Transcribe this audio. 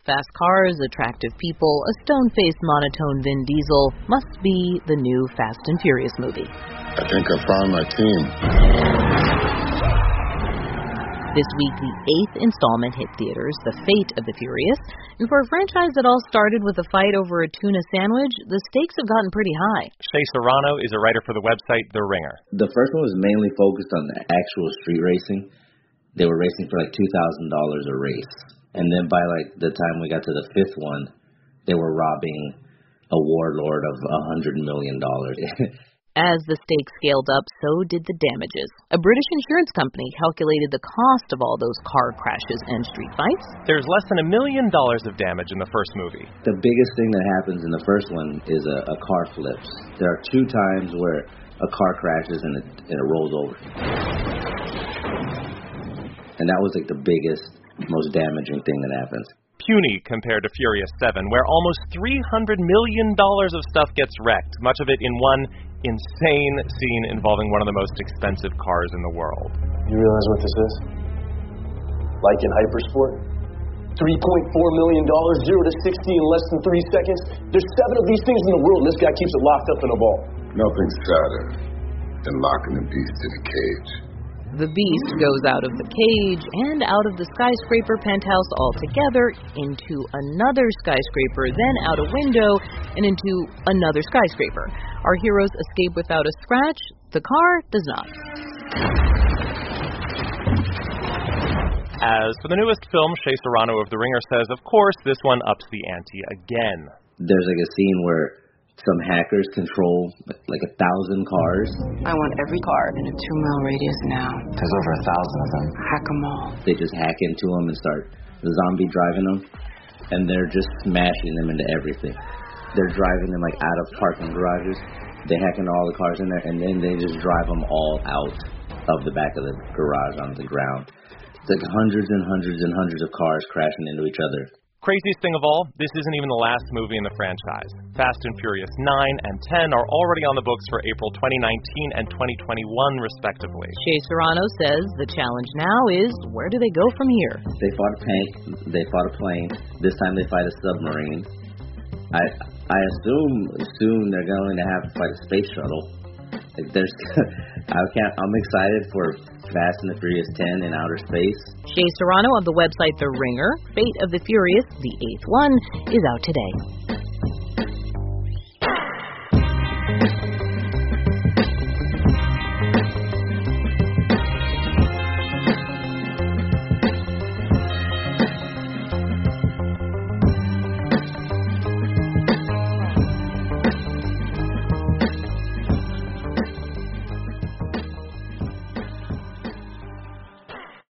Fast cars, attractive people, a stone-faced monotone Vin Diesel must be the new Fast and Furious movie. I think I found my team. This week, the 8th installment hit theaters, The Fate of the Furious. And for a franchise that all started with a fight over a tuna sandwich, the stakes have gotten pretty high. Shea Serrano is a writer for the website The Ringer. The first one was mainly focused on the actual street racing. They were racing for $2,000 a race. And then by the time we got to the 5th one, they were robbing a warlord of $100 million. As the stakes scaled up, so did the damages. A British insurance company calculated the cost of all those car crashes and street fights. There's less than $1 million of damage in the first movie. The biggest thing that happens in the first one is a car flips. There are 2 times where a car crashes and it rolls over. And that was the biggest, most damaging thing that happens. Puny compared to Furious 7, where almost $300 million of stuff gets wrecked, much of it in one insane scene involving one of the most expensive cars in the world. You realize what this is? Like in Hypersport? $3.4 million, 0 to 60 in less than 3 seconds. There's 7 of these things in the world, and this guy keeps it locked up in a vault. Nothing's sadder than locking a beast in a cage. The beast goes out of the cage and out of the skyscraper penthouse altogether into another skyscraper, then out a window and into another skyscraper. Our heroes escape without a scratch. The car does not. As for the newest film, Shea Serrano of The Ringer says, of course, this one ups the ante again. There's a scene where some hackers control 1,000 cars. I want every car in a 2-mile radius now. There's over 1,000 of them. Hack them all. They just hack into them and start zombie driving them, and they're just smashing them into everything. They're driving them out of parking garages. They hack into all the cars in there, and then they just drive them all out of the back of the garage onto the ground. It's hundreds and hundreds and hundreds of cars crashing into each other. Craziest thing of all, this isn't even the last movie in the franchise. Fast and Furious 9 and 10 are already on the books for April 2019 and 2021, respectively. Shea Serrano says the challenge now is, where do they go from here? They fought a tank, they fought a plane, this time they fight a submarine. I assume soon they're going to have to fight a space shuttle. I'm excited for Fast and the Furious 10 in outer space. Shea Serrano of the website The Ringer. Fate of the Furious, the 8th one, is out today.